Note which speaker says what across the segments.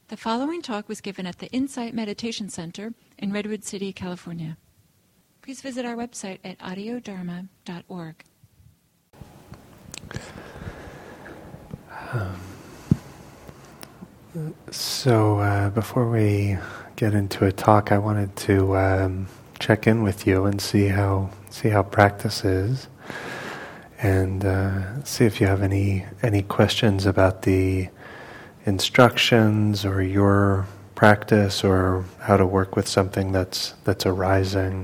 Speaker 1: The following talk was given at the Insight Meditation Center in Redwood City, California. Please visit our website at audiodharma.org.
Speaker 2: So before we get into a talk, I wanted to check in with you and see how practice is, and see if you have any questions about the instructions or your practice, or how to work with something that's arising.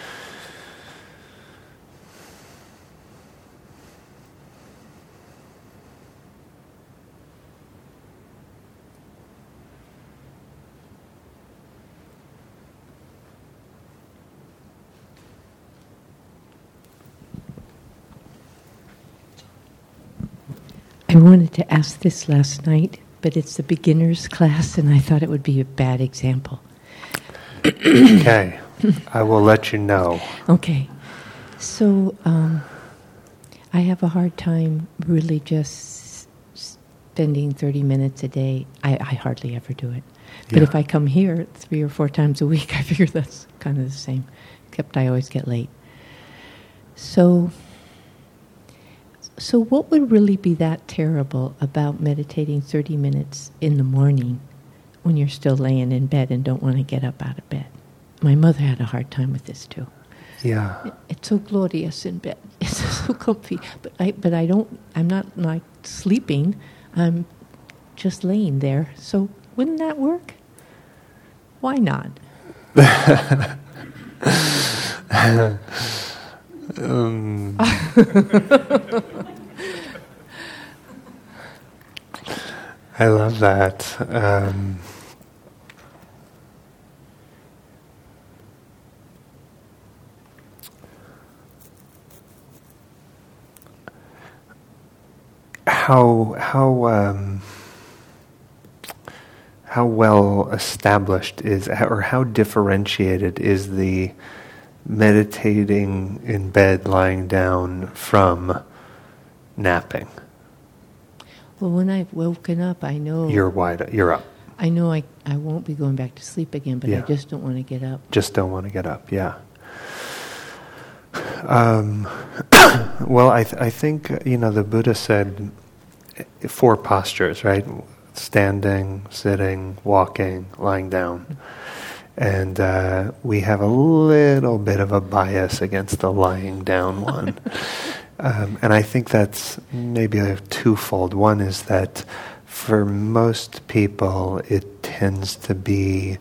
Speaker 3: I wanted to ask this last night, but it's the beginner's class, and I thought it would be a bad example.
Speaker 2: Okay, I will let you know.
Speaker 3: Okay, so I have a hard time really just spending 30 minutes a day. I hardly ever do it. But if I come here 3 or 4 times a week, I figure that's kind of the same, except I always get late. So what would really be that terrible about meditating 30 minutes in the morning when you're still laying in bed and don't want to get up out of bed? My mother had a hard time with this too.
Speaker 2: Yeah.
Speaker 3: It's so glorious in bed. It's so comfy. I'm not like sleeping. I'm just laying there. So wouldn't that work? Why not?
Speaker 2: I love that. How well established is, or how differentiated is the meditating in bed, lying down, from napping?
Speaker 3: Well, when I've woken up, I know...
Speaker 2: You're up.
Speaker 3: I know I won't be going back to sleep again, but I just don't want to get up.
Speaker 2: Just don't want to get up, yeah. Well, I think, the Buddha said 4 postures, right? Standing, sitting, walking, lying down. And we have a little bit of a bias against the lying down one. And I think that's maybe a twofold. One is that for most people it tends to be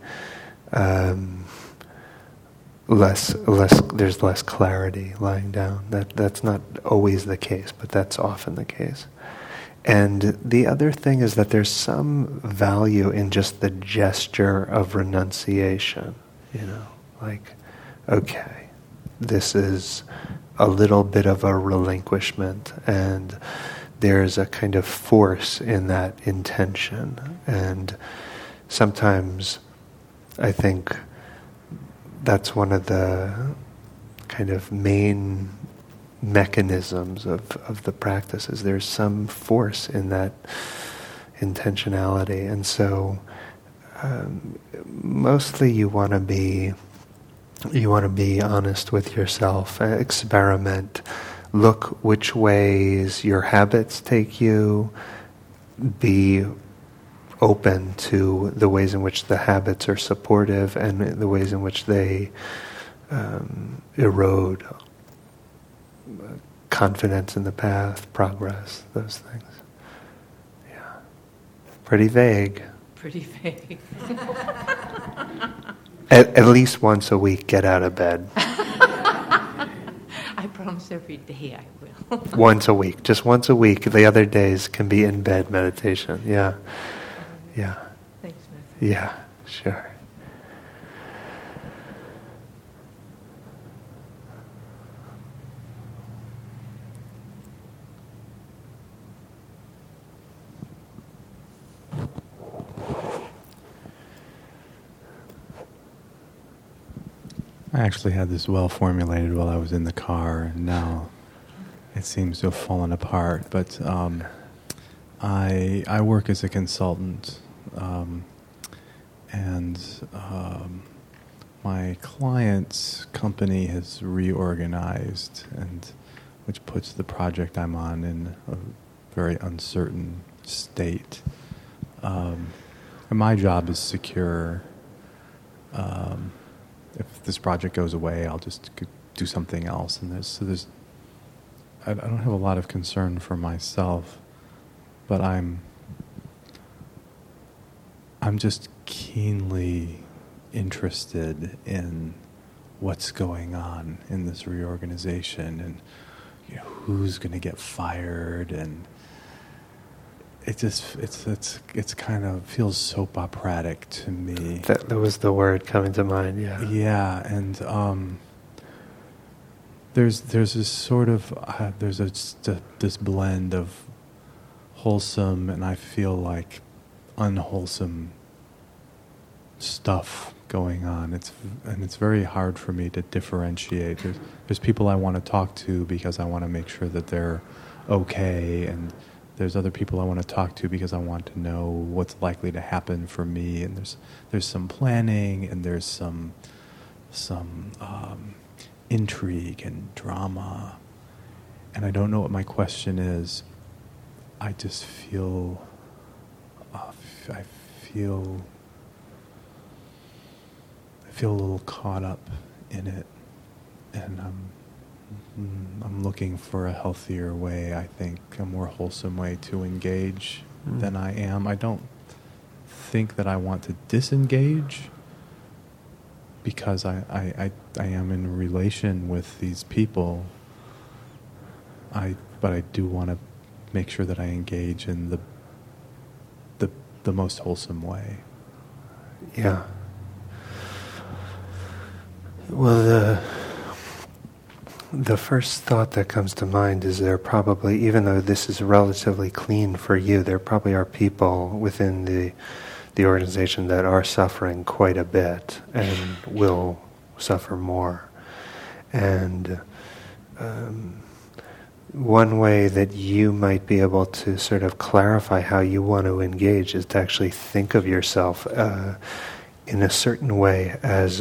Speaker 2: there's less clarity lying down. That's not always the case, but that's often the case. And the other thing is that there's some value in just the gesture of renunciation. Like, okay, this is a little bit of a relinquishment, and there's a kind of force in that intention. And sometimes I think that's one of the kind of main mechanisms of the practices. There's some force in that intentionality, and so mostly you want to be honest with yourself, experiment, look which ways your habits take you, be open to the ways in which the habits are supportive and the ways in which they erode confidence in the path, progress, those things. Yeah. Pretty vague.
Speaker 3: Pretty vague.
Speaker 2: At least once a week, get out of bed.
Speaker 3: I promise every day I will.
Speaker 2: Once a week. Just once a week. The other days can be in bed meditation. Yeah. Yeah.
Speaker 3: Thanks, Matthew.
Speaker 2: Yeah, sure.
Speaker 4: I actually had this well formulated while I was in the car, and now it seems to have fallen apart. But I work as a consultant and my client's company has reorganized, and which puts the project I'm on in a very uncertain state. And my job is secure. If this project goes away, I'll just do something else. And I don't have a lot of concern for myself, but I'm just keenly interested in what's going on in this reorganization, and who's going to get fired, and it's kind of feels soap operatic to me.
Speaker 2: That was the word coming to mind. Yeah.
Speaker 4: Yeah, and there's this sort of this blend of wholesome and I feel like unwholesome stuff going on. It's very hard for me to differentiate. There's people I want to talk to because I want to make sure that they're okay, and there's other people I want to talk to because I want to know what's likely to happen for me. And there's some planning, and there's some intrigue and drama. And I don't know what my question is. I just feel a little caught up in it, and I'm looking for a healthier way, I think, a more wholesome way to engage than I am. I don't think that I want to disengage, because I am in a relation with these people. But I do want to make sure that I engage in the most wholesome way.
Speaker 2: Yeah. Well, the first thought that comes to mind is there probably, even though this is relatively clean for you, there probably are people within the organization that are suffering quite a bit and will suffer more. And one way that you might be able to sort of clarify how you want to engage is to actually think of yourself in a certain way as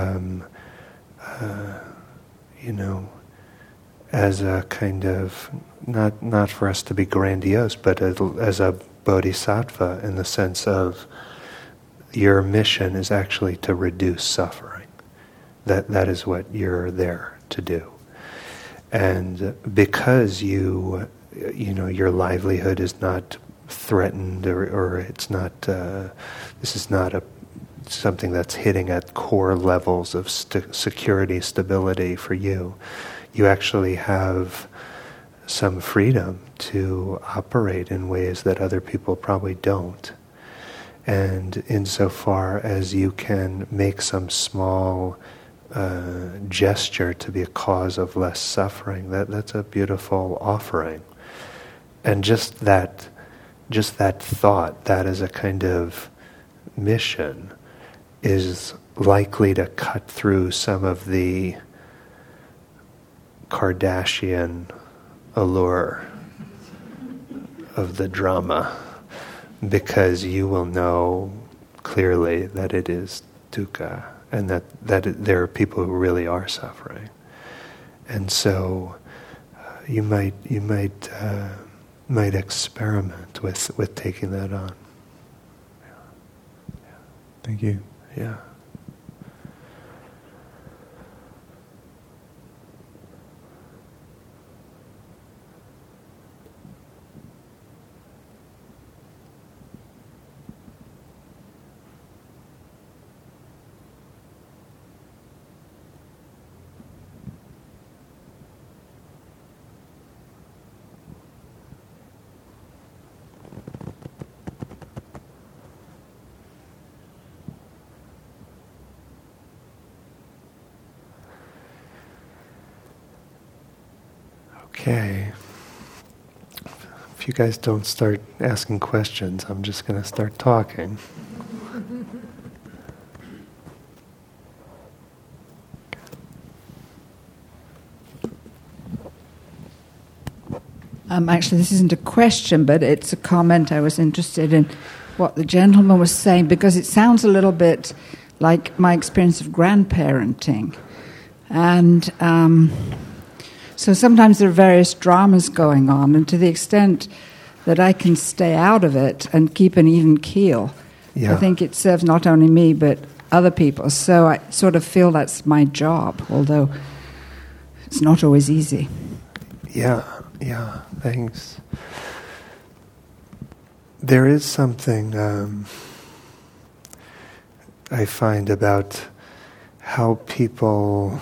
Speaker 2: as a kind of, not for us to be grandiose, but as a bodhisattva, in the sense of your mission is actually to reduce suffering. That is what you're there to do. And because your livelihood is not threatened, or it's not, this is not something that's hitting at core levels of security, stability for you, you actually have some freedom to operate in ways that other people probably don't. And insofar as you can make some small gesture to be a cause of less suffering, that's a beautiful offering. And just that thought, that is a kind of mission, is likely to cut through some of the Kardashian allure of the drama, because you will know clearly that it is dukkha, and that there are people who really are suffering. And so you might experiment with taking that on.
Speaker 4: Thank you.
Speaker 2: Yeah. Okay. If you guys don't start asking questions, I'm just going to start talking.
Speaker 5: Actually, this isn't a question, but it's a comment I was interested in. what the gentleman was saying, because it sounds a little bit like my experience of grandparenting. And so sometimes there are various dramas going on, and to the extent that I can stay out of it and keep an even keel, I think it serves not only me but other people. So I sort of feel that's my job, although it's not always easy.
Speaker 2: Yeah, thanks. There is something I find about how people...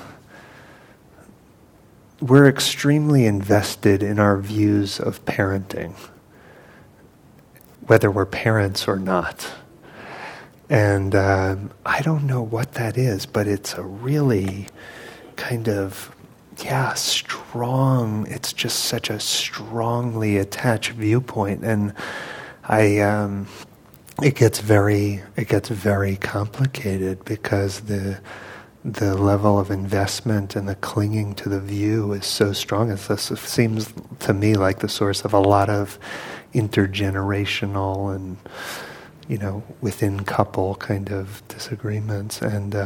Speaker 2: We're extremely invested in our views of parenting, whether we're parents or not. And I don't know what that is, but it's a really kind of, strong, it's just such a strongly attached viewpoint. And it gets very complicated because the level of investment and the clinging to the view is so strong. It seems to me like the source of a lot of intergenerational and, within couple kind of disagreements. And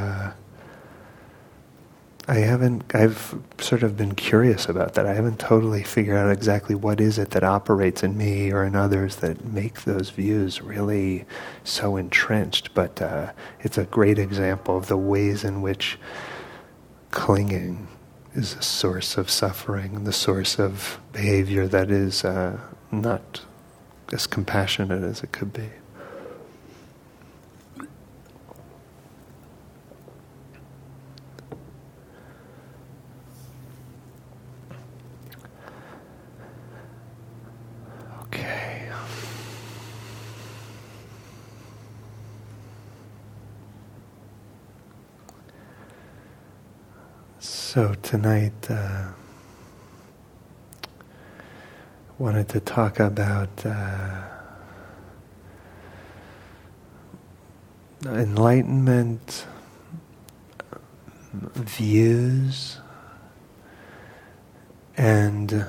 Speaker 2: I've sort of been curious about that. I haven't totally figured out exactly what is it that operates in me or in others that make those views really so entrenched, but it's a great example of the ways in which clinging is a source of suffering, the source of behavior that is not as compassionate as it could be. So tonight, wanted to talk about enlightenment, views, and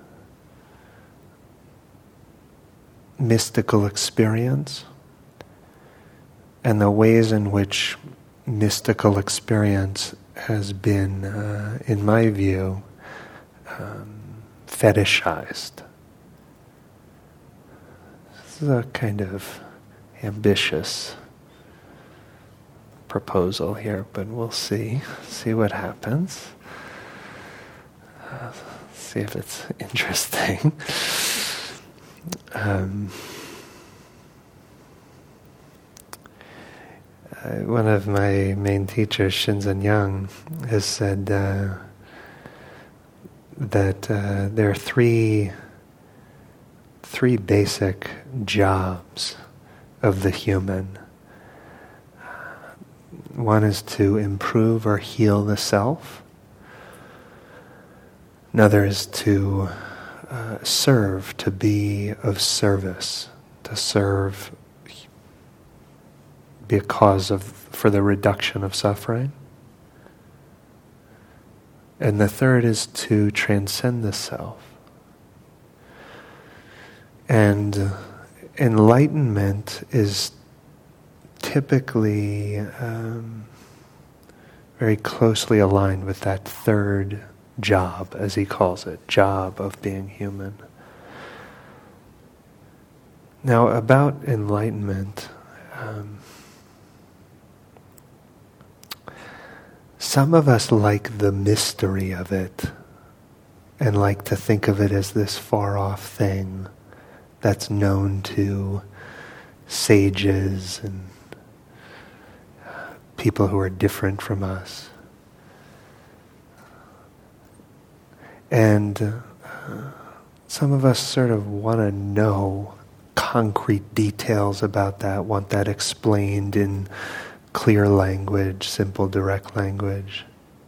Speaker 2: mystical experience, and the ways in which mystical experience has been, in my view, fetishized. This is a kind of ambitious proposal here, but we'll see what happens. See if it's interesting. One of my main teachers, Shinzen Young, has said that there are three basic jobs of the human. One is to improve or heal the self. Another is to serve, to be of service, to serve, be a cause for the reduction of suffering. And the third is to transcend the self. And enlightenment is typically very closely aligned with that third job, as he calls it, job of being human. Now, about enlightenment, some of us like the mystery of it and like to think of it as this far-off thing that's known to sages and people who are different from us. And some of us sort of want to know concrete details about that, want that explained in clear language, simple, direct language.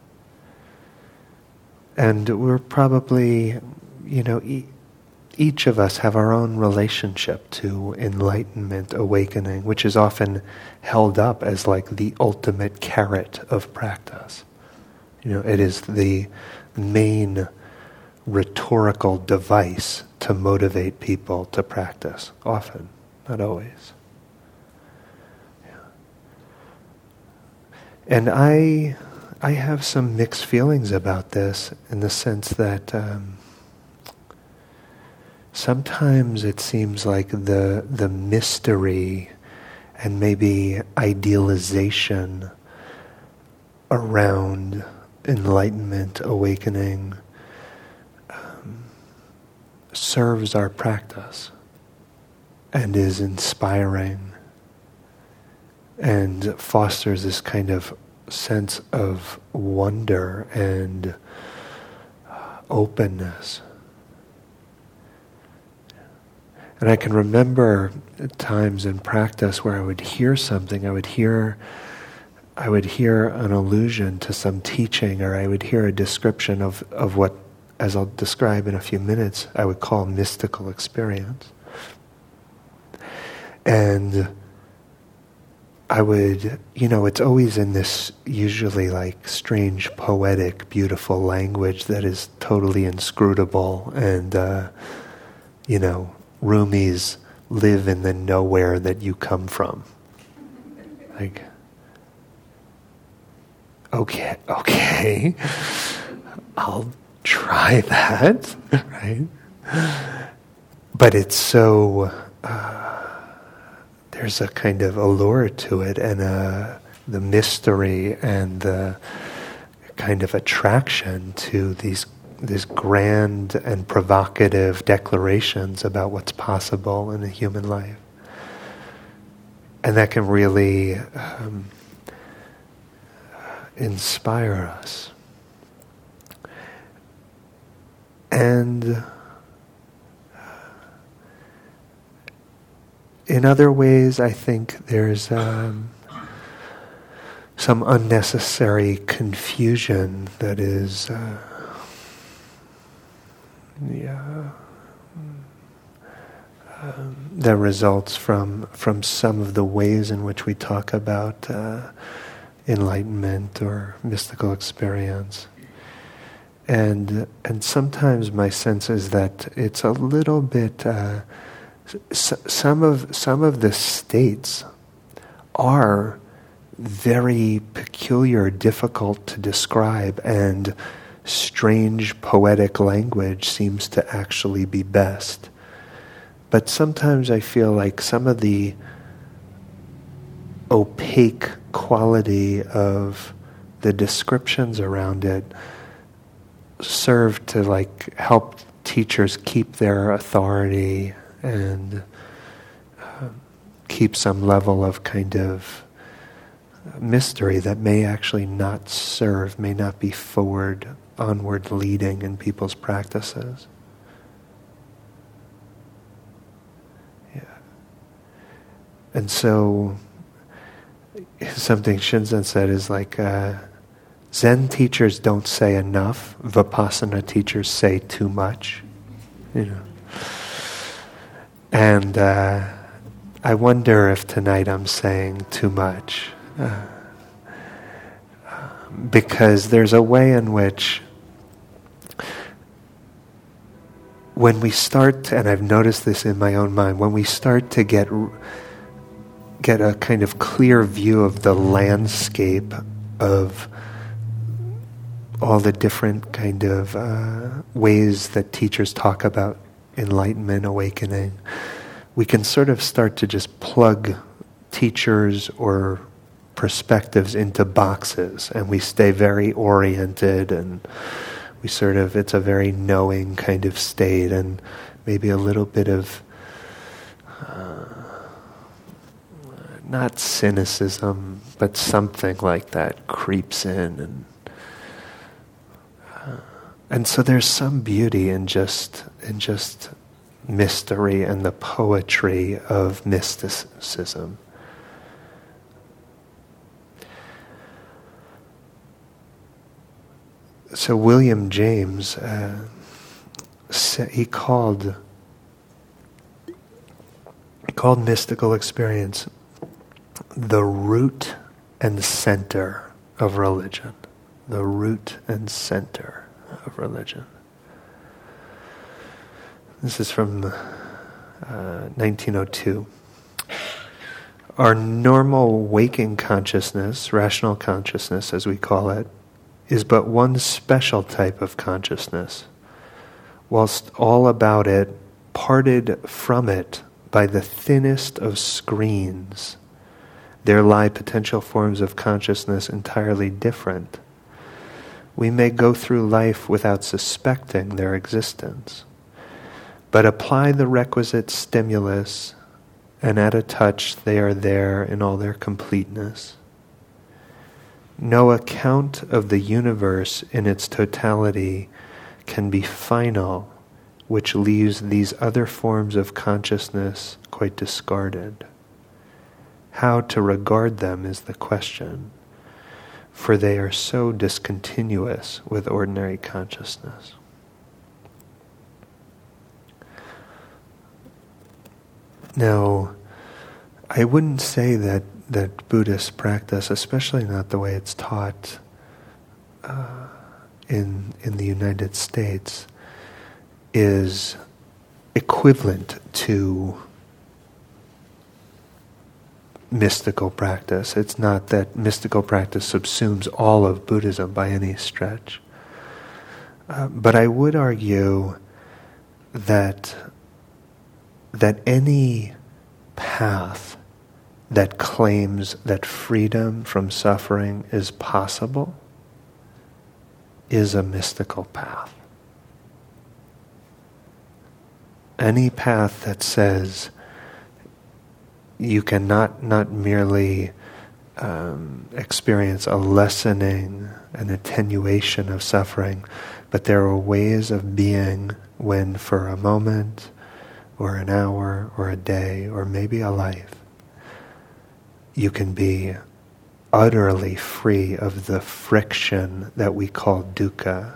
Speaker 2: And we're probably, each of us have our own relationship to enlightenment, awakening, which is often held up as like the ultimate carrot of practice. It is the main rhetorical device to motivate people to practice, often, not always. And I have some mixed feelings about this, in the sense that sometimes it seems like the mystery and maybe idealization around enlightenment, awakening, serves our practice and is inspiring and fosters this kind of sense of wonder and openness. And I can remember times in practice where I would hear something, I would hear an allusion to some teaching, or I would hear a description of what, as I'll describe in a few minutes, I would call mystical experience. And I would, it's always in this usually like strange, poetic, beautiful language that is totally inscrutable, and, Rumi's live in the nowhere that you come from. Like, okay, I'll try that, right? But it's so, there's a kind of allure to it, and the mystery and the kind of attraction to these grand and provocative declarations about what's possible in a human life. And that can really inspire us. And in other ways, I think there's some unnecessary confusion that is that results from some of the ways in which we talk about enlightenment or mystical experience. And sometimes my sense is that it's a little bit, some of the states are very peculiar, difficult to describe, and strange poetic language seems to actually be best. But sometimes I feel like some of the opaque quality of the descriptions around it serve to like help teachers keep their authority and keep some level of kind of mystery that may actually not serve, may not be onward leading in people's practices. Yeah. And so something Shinzen said is like, Zen teachers don't say enough, Vipassana teachers say too much. And I wonder if tonight I'm saying too much. Because there's a way in which when we start, and I've noticed this in my own mind, when we start to get a kind of clear view of the landscape of all the different kind of ways that teachers talk about enlightenment, awakening, we can sort of start to just plug teachers or perspectives into boxes, and we stay very oriented, and we sort of, it's a very knowing kind of state, and maybe a little bit of not cynicism, but something like that creeps in, and so there's some beauty in just mystery and the poetry of mysticism. So William James, he called mystical experience the root and center of religion. The root and center of religion. This is from 1902. our normal waking consciousness, rational consciousness as we call it, is but one special type of consciousness, whilst all about it, parted from it by the thinnest of screens, there lie potential forms of consciousness entirely different. We may go through life without suspecting their existence, but apply the requisite stimulus, and at a touch they are there in all their completeness. No account of the universe in its totality can be final, which leaves these other forms of consciousness quite discarded. How to regard them is the question, for they are so discontinuous with ordinary consciousness. Now, I wouldn't say that Buddhist practice, especially not the way it's taught in the United States, is equivalent to mystical practice. It's not that mystical practice subsumes all of Buddhism by any stretch. But I would argue that any path that claims that freedom from suffering is possible is a mystical path. Any path that says you cannot not merely experience a lessening, an attenuation of suffering, but there are ways of being when for a moment or an hour or a day or maybe a life, you can be utterly free of the friction that we call dukkha,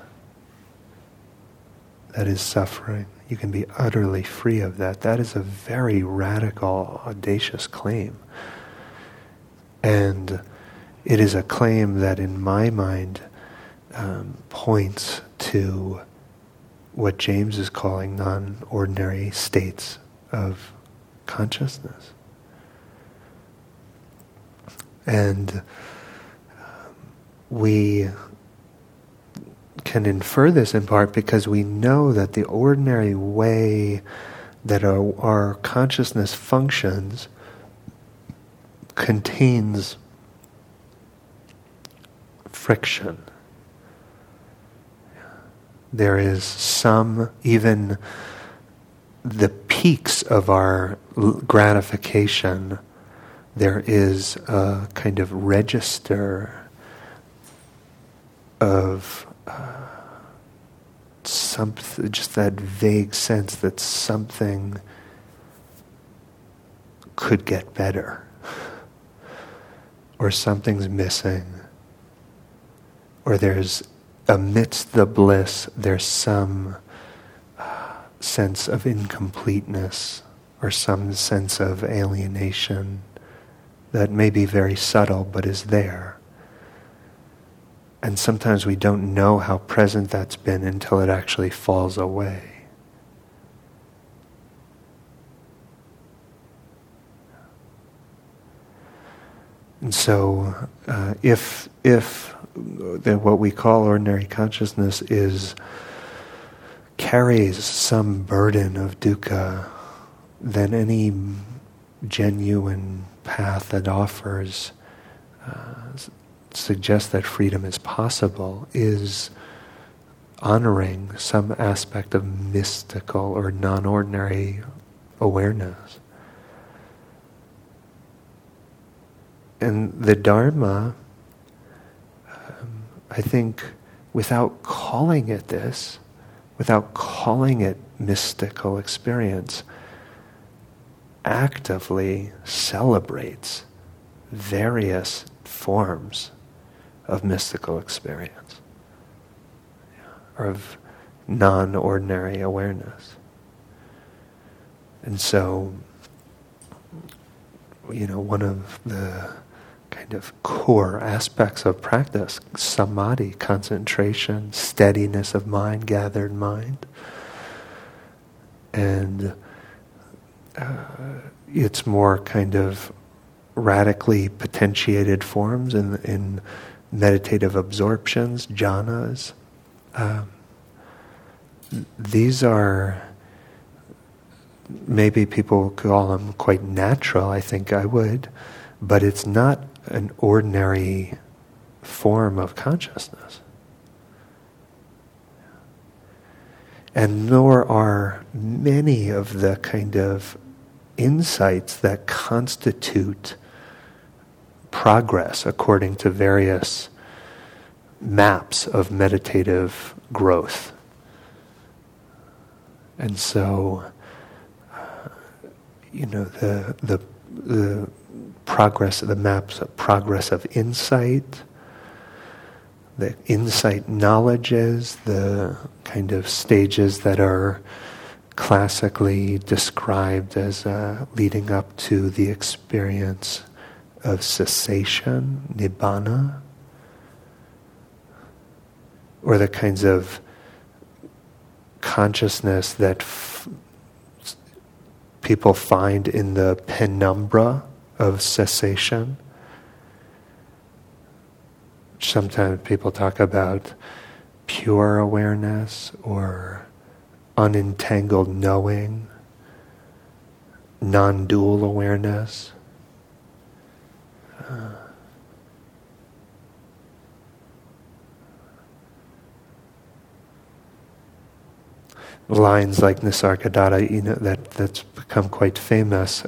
Speaker 2: that is suffering. You can be utterly free of that. That is a very radical, audacious claim. And it is a claim that in my mind points to what James is calling non-ordinary states of consciousness. And we can infer this in part because we know that the ordinary way that our consciousness functions contains friction. There is some, even the peaks of our gratification, there is a kind of register of something, just that vague sense that something could get better, or something's missing, or there's, amidst the bliss, there's some sense of incompleteness, or some sense of alienation that may be very subtle but is there. And sometimes we don't know how present that's been until it actually falls away. And so, if what we call ordinary consciousness carries some burden of dukkha, then any genuine path that offers suggests that freedom is possible is honoring some aspect of mystical or non-ordinary awareness. And the Dharma, I think, without calling it this, without calling it mystical experience, actively celebrates various forms of mystical experience, or of non-ordinary awareness. And so, one of the kind of core aspects of practice, samadhi, concentration, steadiness of mind, gathered mind, and it's more kind of radically potentiated forms in meditative absorptions, jhanas. These are, maybe people call them quite natural, I think I would, but it's not an ordinary form of consciousness. And nor are many of the kind of insights that constitute progress according to various maps of meditative growth. And so, the progress, the maps of progress of insight, the insight knowledges, the kind of stages that are classically described as leading up to the experience of cessation, nibbana, or the kinds of consciousness that people find in the penumbra of cessation. Sometimes people talk about pure awareness or unentangled knowing, non-dual awareness. Lines like Nisargadatta, that's become quite famous.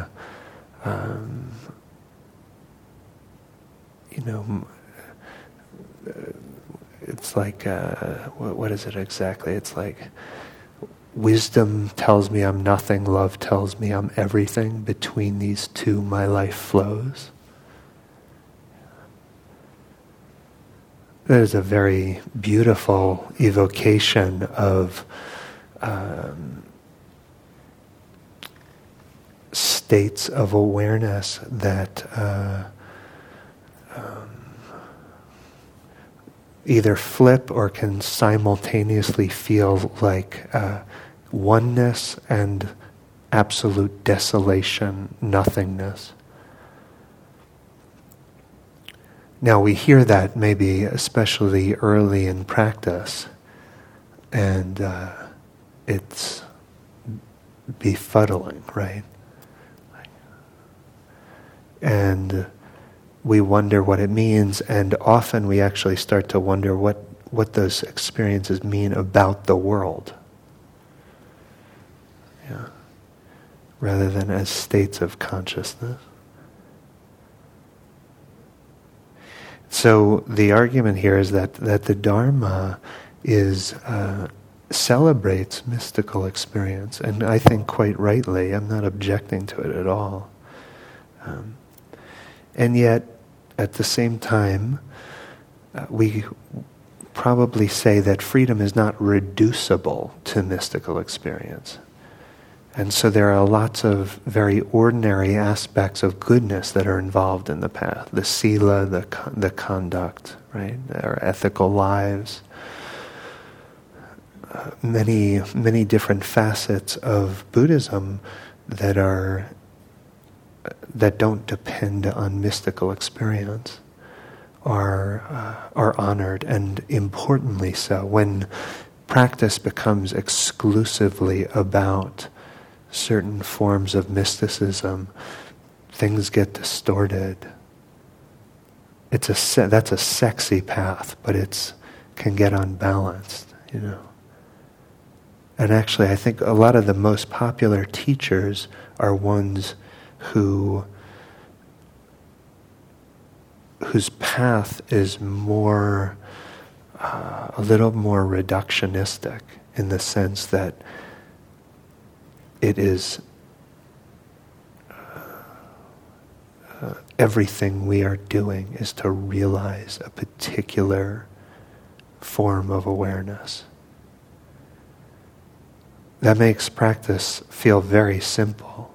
Speaker 2: It's like, what is it exactly? It's like, wisdom tells me I'm nothing, love tells me I'm everything. Between these two, my life flows. There's a very beautiful evocation of states of awareness that either flip or can simultaneously feel like oneness and absolute desolation, nothingness. Now we hear that maybe especially early in practice, and it's befuddling, right? And we wonder what it means, and often we actually start to wonder what those experiences mean about the world. Yeah. Rather than as states of consciousness. So the argument here is that the Dharma celebrates mystical experience, and I think quite rightly. I'm not objecting to it at all. And yet, at the same time, we probably say that freedom is not reducible to mystical experience. And so there are lots of very ordinary aspects of goodness that are involved in the path. The sila, the conduct, right? Our ethical lives. Many different facets of Buddhism that don't depend on mystical experience are honored, and importantly so. When practice becomes exclusively about certain forms of mysticism, things get distorted. That's a sexy path, but it can get unbalanced, And actually, I think a lot of the most popular teachers are ones whose path is more, a little more reductionistic, in the sense that it is everything we are doing is to realize a particular form of awareness. That makes practice feel very simple.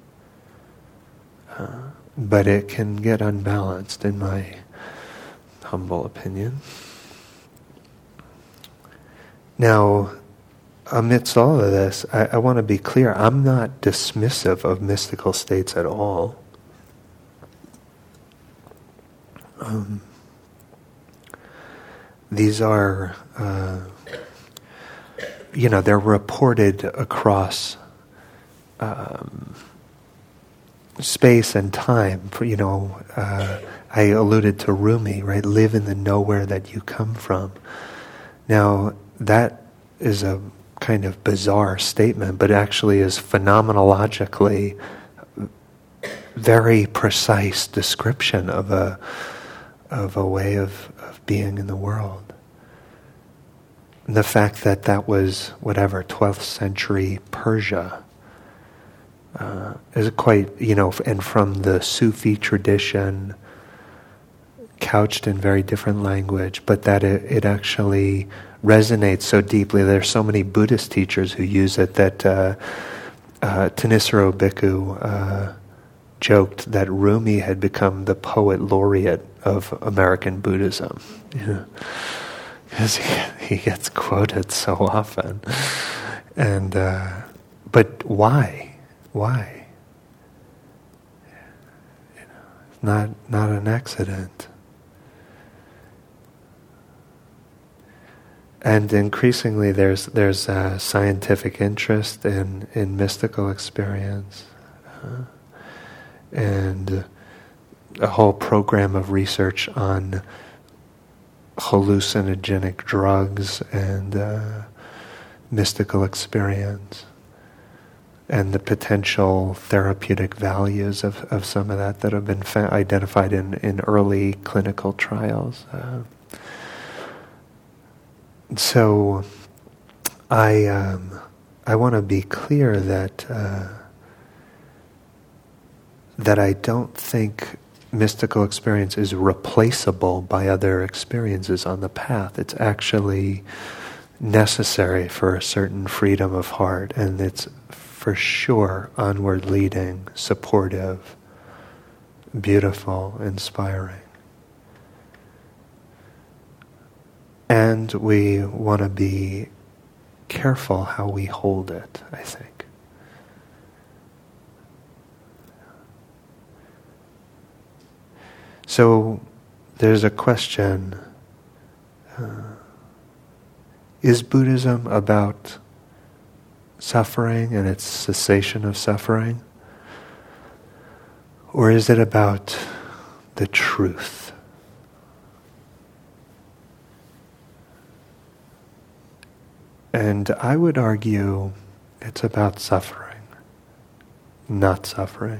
Speaker 2: But it can get unbalanced, in my humble opinion. Now, amidst all of this, I want to be clear, I'm not dismissive of mystical states at all. These are, they're reported across space and time. I alluded to Rumi, right? Live in the nowhere that you come from. Now, that is a kind of bizarre statement, but actually is phenomenologically very precise description of a way of being in the world. And the fact that was, 12th century Persia, is quite, and from the Sufi tradition, couched in very different language, but that it actually resonates so deeply. There's so many Buddhist teachers who use it that Thanissaro Bhikkhu joked that Rumi had become the poet laureate of American Buddhism. Because he gets quoted so often. And but why? Why? It's not an accident. And increasingly, there's scientific interest in mystical experience, and a whole program of research on hallucinogenic drugs and mystical experience, and the potential therapeutic values of some of that have been identified in early clinical trials. So I want to be clear that I don't think mystical experience is replaceable by other experiences on the path. It's actually necessary for a certain freedom of heart, and it's for sure onward leading, supportive, beautiful, inspiring. And we want to be careful how we hold it, I think. So there's a question, is Buddhism about suffering and its cessation of suffering? Or is it about the truth? And I would argue it's about suffering, not suffering.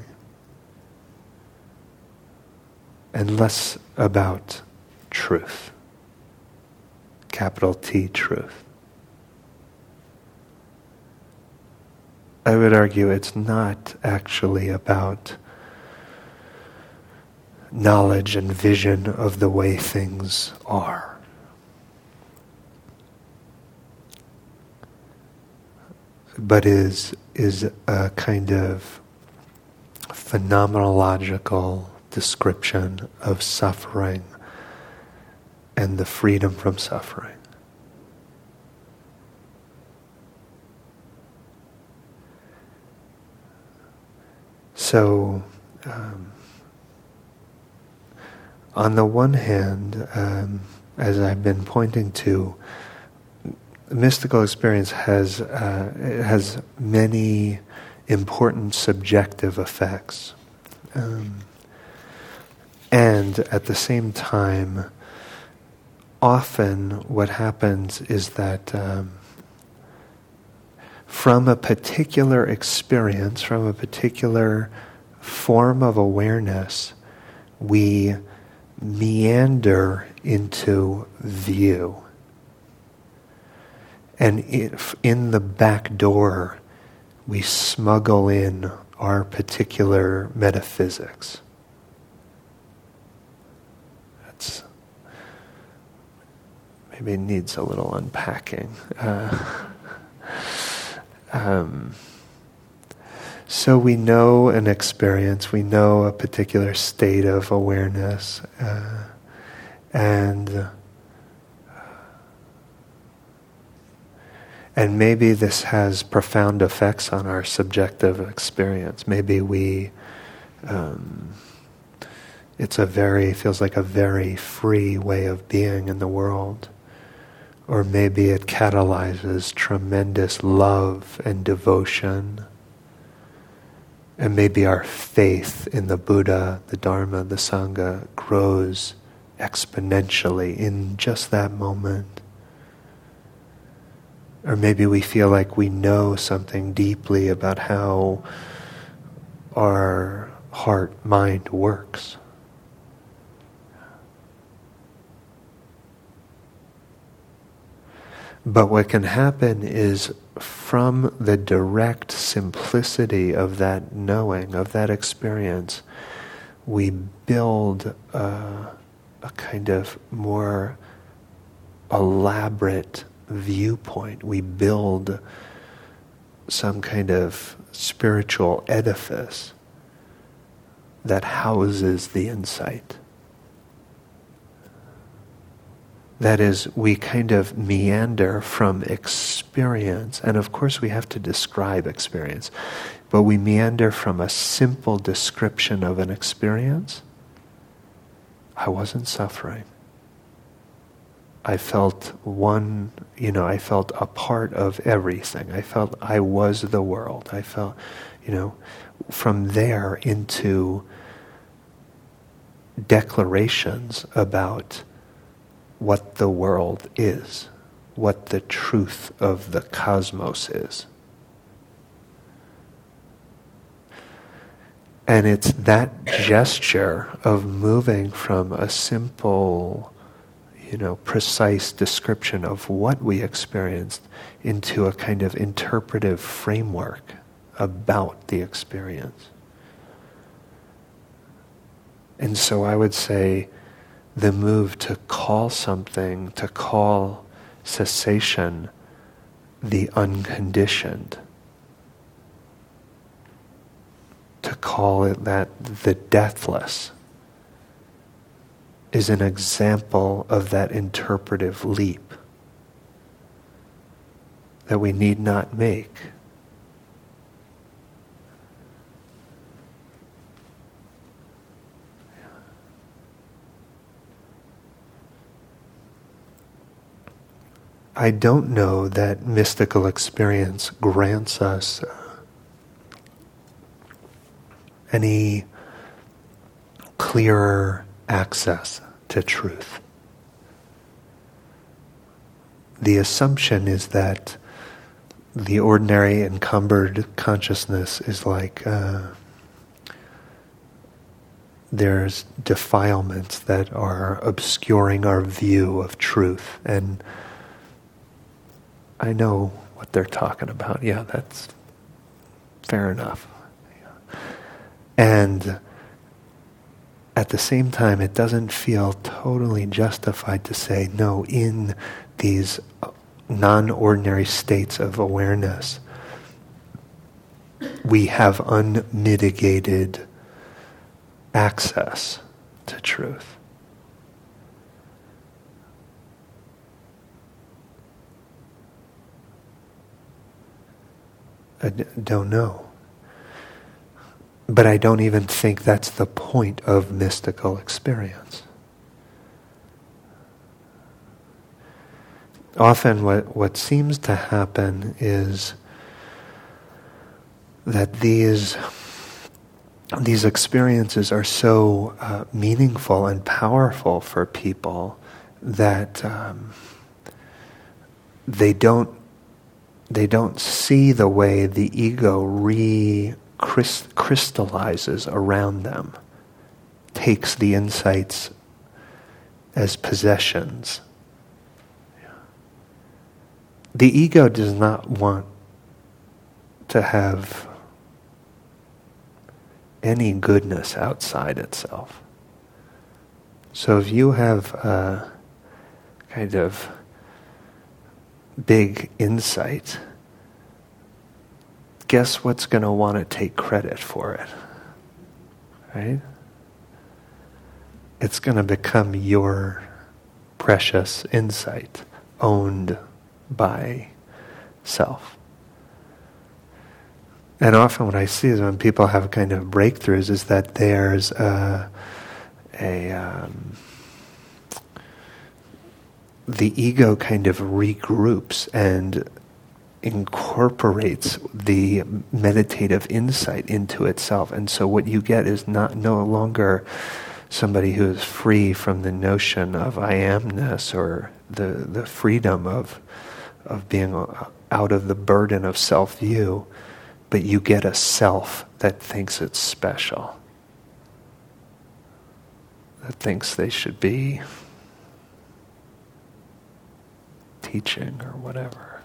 Speaker 2: And less about truth. Capital T, truth. I would argue it's not actually about knowledge and vision of the way things are. But is a kind of phenomenological description of suffering and the freedom from suffering. So, on the one hand, as I've been pointing to, mystical experience has many important subjective effects. And at the same time, often what happens is that from a particular experience, from a particular form of awareness, we meander into view. And if in the back door, we smuggle in our particular metaphysics. That's maybe it needs a little unpacking. So we know an experience, we know a particular state of awareness, and maybe this has profound effects on our subjective experience. Maybe we, feels like a very free way of being in the world. Or maybe it catalyzes tremendous love and devotion. And maybe our faith in the Buddha, the Dharma, the Sangha grows exponentially in just that moment. Or maybe we feel like we know something deeply about how our heart-mind works. But what can happen is from the direct simplicity of that knowing, of that experience, we build a kind of more elaborate viewpoint. We build some kind of spiritual edifice that houses the insight. That is, we kind of meander from experience, and of course we have to describe experience, but we meander from a simple description of an experience. I wasn't suffering. I felt I felt a part of everything. I felt I was the world. I felt, from there into declarations about what the world is, what the truth of the cosmos is. And it's that gesture of moving from a simple, precise description of what we experienced into a kind of interpretive framework about the experience. And so I would say the move to call cessation the unconditioned, to call it that the deathless, is an example of that interpretive leap that we need not make. I don't know that mystical experience grants us any clearer access to truth. The assumption is that the ordinary encumbered consciousness is like there's defilements that are obscuring our view of truth, and I know what they're talking about. Yeah, that's fair enough. And at the same time, it doesn't feel totally justified to say, no, in these non-ordinary states of awareness, we have unmitigated access to truth. I don't know. But I don't even think that's the point of mystical experience. Often what seems to happen is that these experiences are so meaningful and powerful for people that they don't see the way the ego crystallizes around them, takes the insights as possessions. The ego does not want to have any goodness outside itself. So if you have a kind of big insight, guess what's going to want to take credit for it? Right? It's going to become your precious insight, owned by self. And often what I see is when people have kind of breakthroughs is that there's a the ego kind of regroups and incorporates the meditative insight into itself. And so what you get is no longer somebody who is free from the notion of I amness, or the freedom of being out of the burden of self-view, but you get a self that thinks it's special, that thinks they should be teaching or whatever.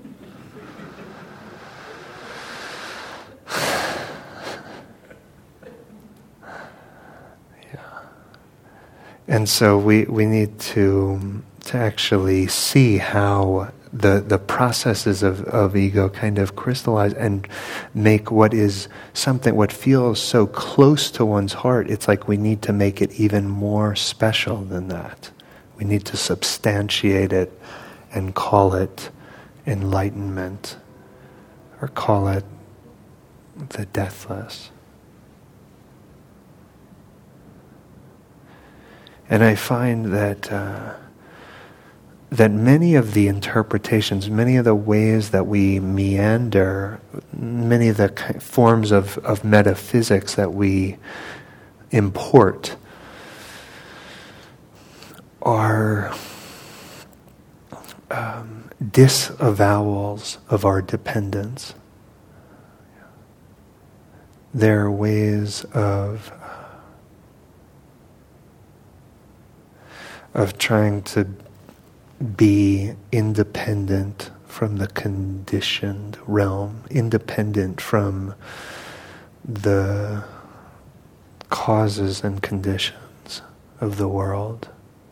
Speaker 2: And so we need to actually see how the processes of ego kind of crystallize and make what feels so close to one's heart. It's like we need to make it even more special than that. We need to substantiate it and call it enlightenment, or call it the deathless. And I find that many of the interpretations, many of the ways that we meander, many of the forms of metaphysics that we import are disavowals of our dependence. They're ways of trying to be independent from the conditioned realm, independent from the causes and conditions of the world.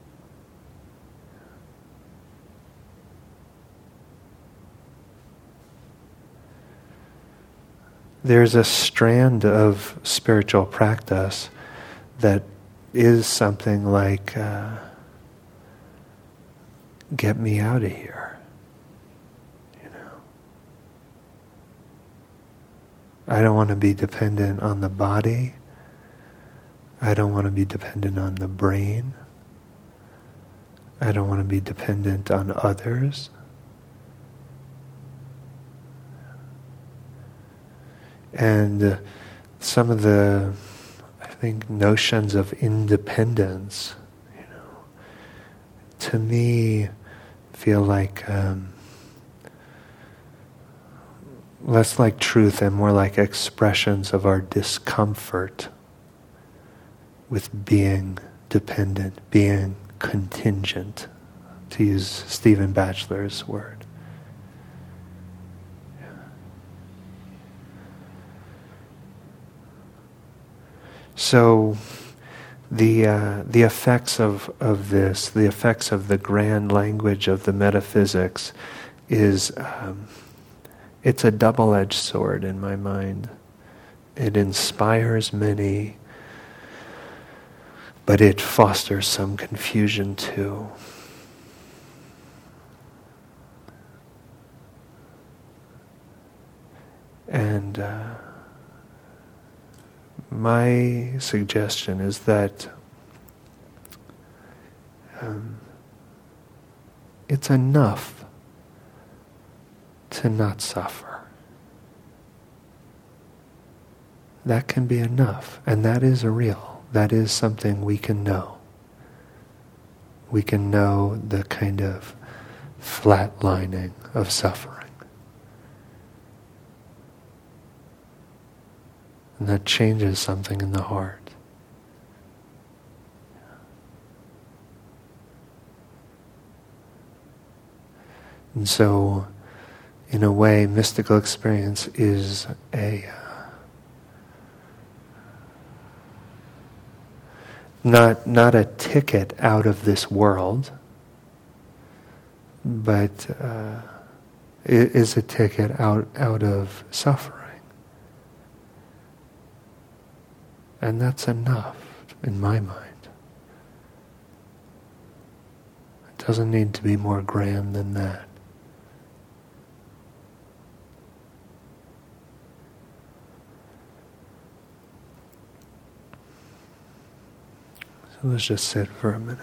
Speaker 2: There's a strand of spiritual practice that is something like, get me out of here. I don't want to be dependent on the body. I don't want to be dependent on the brain. I don't want to be dependent on others. And some of the, I think, notions of independence, to me, feel like less like truth and more like expressions of our discomfort with being dependent, being contingent, to use Stephen Batchelor's word. So the effects of this, the effects of the grand language of the metaphysics is, it's a double-edged sword in my mind. It inspires many, but it fosters some confusion too. And my suggestion is that it's enough to not suffer. That can be enough, and that is real. That is something we can know. We can know the kind of flatlining of suffering. And that changes something in the heart. And so, in a way, mystical experience is not a ticket out of this world, but it is a ticket out of suffering. And that's enough, in my mind. It doesn't need to be more grand than that. So let's just sit for a minute.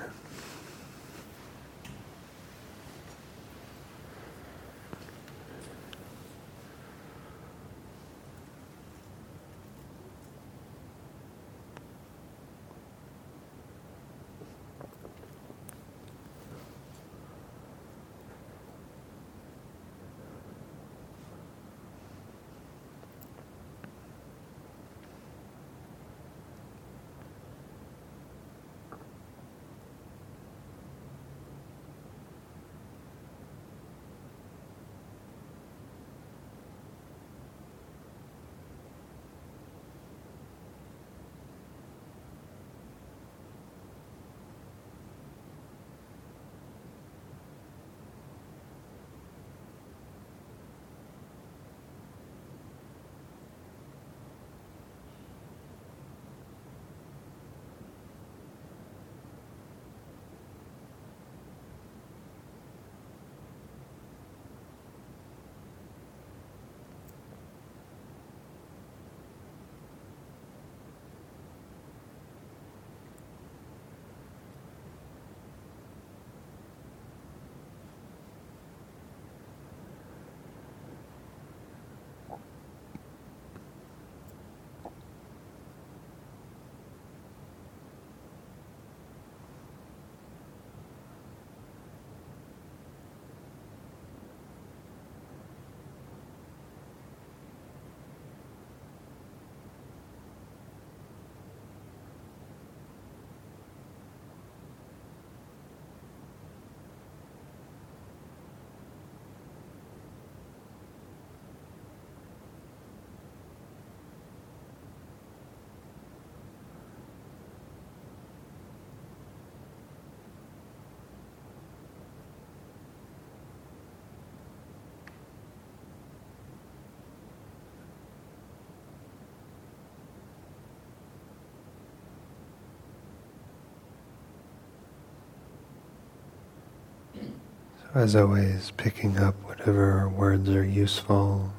Speaker 2: As always, picking up whatever words are useful,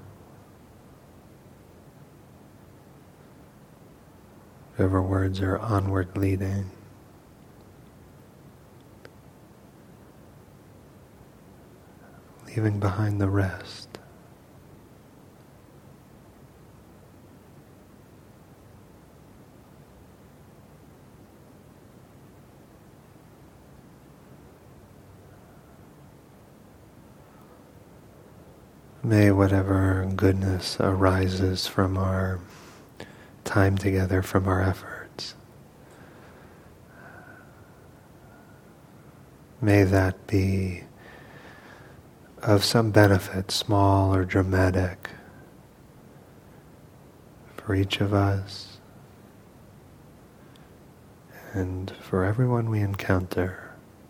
Speaker 2: whatever words are onward leading. Leaving behind the rest. May whatever goodness arises from our time together, from our efforts, may that be of some benefit, small or dramatic, for each of us and for everyone we encounter.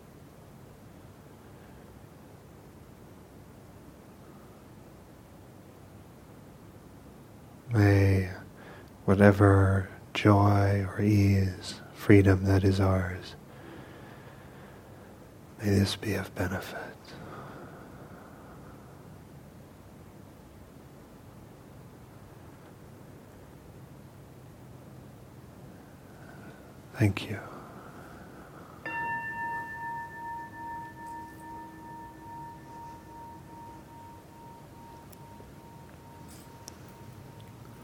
Speaker 2: May whatever joy or ease, freedom that is ours, may this be of benefit. Thank you.